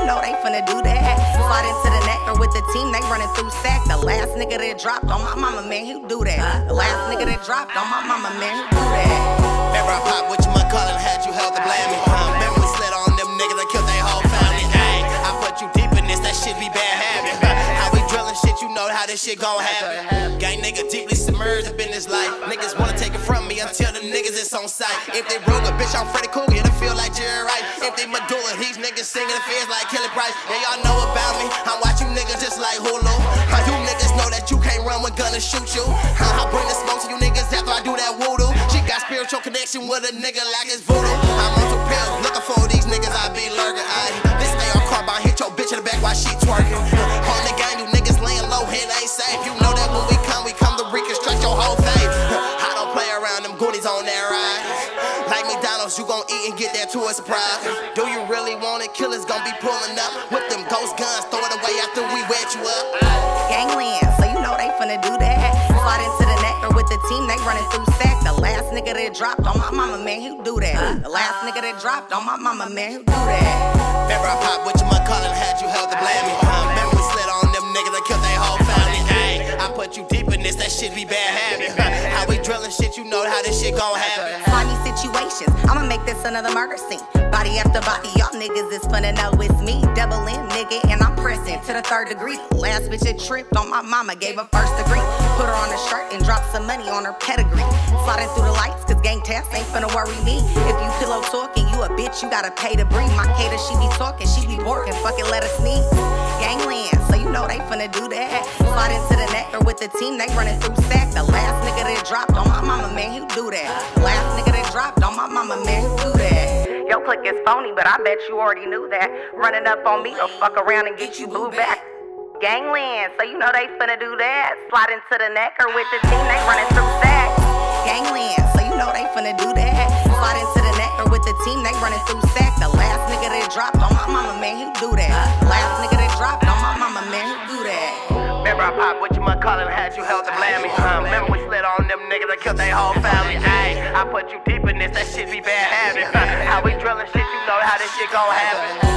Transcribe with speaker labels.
Speaker 1: know they finna do that. Slide into the neck or with the team, they running through sack. The last nigga that dropped on my mama, man, he do that. The last nigga that dropped on my mama, man, he do that.
Speaker 2: Remember I popped with you, my cousin, had you held to blame me. Remember we slid on them niggas that killed their whole family. Ay, I put you deep in this, that shit be bad habit. How we drilling shit, you know how this shit gon' happen. Gang nigga deeply submerged up in this life. Niggas wanna take it from me until the niggas is on sight. If they Ruger, bitch, I'm Freddy Krueger, it'll feel like Jerry Wright. If they Medulla, these niggas singing the fears like Kelly Price. Yeah, y'all know about me, I'm watching niggas just like Hulu. How you niggas know that you can't run when gunners shoot you? I bring the smoke to you niggas after I do that voodoo. She got spiritual connection with a nigga like it's voodoo. I'm on two pills, looking for these niggas, I be lurking. This AR carbine hit your bitch in the back while she twerking. On the game, you niggas laying low, hit ain't safe. You know that when we come to reconstruct your whole faith. I don't play around, them goonies on that ride. Like McDonald's, you gon' eat and get that to a surprise. Do you really want it? Killers gon' be pulling up with them ghost guns, throw it away after we wet you up.
Speaker 1: Gangland, so you know they finna do that. Slide into the neck or with the team, they running through sack. The last nigga that dropped on my mama, man, he do that. The last nigga that dropped on my mama, man, he do that.
Speaker 2: Remember I popped with you, my cousin, had you held to blame me. Remember we slid on them niggas that killed their whole family. Ay, I put you deep in this, that shit be bad habit. How we drilling shit, you know how this shit gon' happen.
Speaker 1: Slimy situations, I'ma make this another murder scene. Body after body, y'all niggas is finna know it's me. Double in, nigga, and I'm pressing to the 3rd degree. Last bitch that tripped on my mama, gave her 1st degree. Put her on a shirt and dropped some money on her pedigree. Sliding through the lights, cause gang tasks ain't finna worry me. If you pillow talking, you a bitch, you gotta pay to breathe. My cater, she be talking, she be working, fucking let her sneeze. Gangland, so you know they finna do that. Slide into the neck or with the team, they running through sack. The last nigga that dropped on my mama, man, he do that. The last nigga that dropped on my mama, man, he do that. Your click is phony, but I bet you already knew that. Running up on me, or fuck around and get you booed back. Gangland, so you know they finna do that. Slide into the neck or with the team, they running through sacks. Gangland, so you know they finna do that. Slide into the neck or with the team, they running through sack. The last nigga that dropped on my mama, man, he do that. The last nigga that dropped on my mama, man, he do that.
Speaker 2: Remember I popped with you, my cousin, had you held to blame me. Remember we slid on them niggas that killed their whole family. Ay, I put you deep in this, that shit be bad habit. How we drilling shit, you know how this shit gon' happen.